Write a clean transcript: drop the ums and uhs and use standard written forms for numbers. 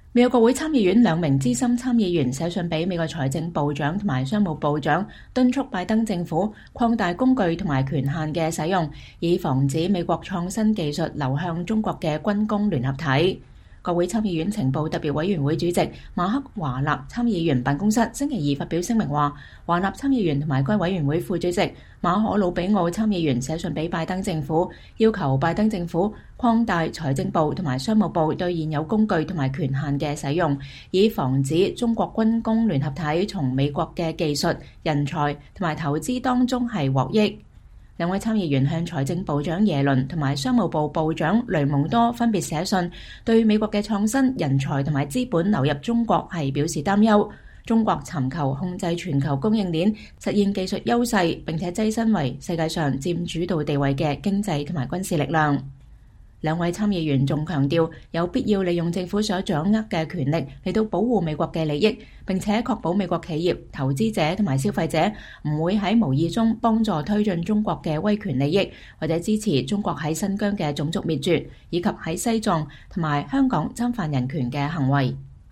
美國國會參議院兩名資深參議員寫信俾美國財政部長同埋商務部長，敦促拜登政府擴大工具同埋權限嘅使用，以防止美國創新技術流向中國嘅軍工聯合體。國會參議院情報特別委員會主席馬克華納參議員辦公室星期二發表聲明話，華納參議員同埋該委員會副主席馬可魯比奧參議員寫信俾拜登政府，要求拜登政府擴大財政部同埋商務部對現有工具同埋權限嘅使用，以防止中國軍工聯合體從美國嘅技術、人才同埋投資當中係獲益。兩位參議員向財政部長耶倫同埋商務部部長雷蒙多分別寫信，對美國嘅創新、人才同埋資本流入中國係表示擔憂。中國尋求控制全球供應鏈，實現技術優勢，並且躋身為世界上佔主導地位嘅經濟同埋軍事力量。兩位參議員仲強調，有必要利用政府所掌握嘅權力嚟到保護美國嘅利益，並且確保美國企業、投資者同埋消費者唔會喺無意中幫助推進中國嘅威權利益，或者支持中國喺新疆嘅種族滅絕，以及喺西藏同埋香港侵犯人權嘅行為。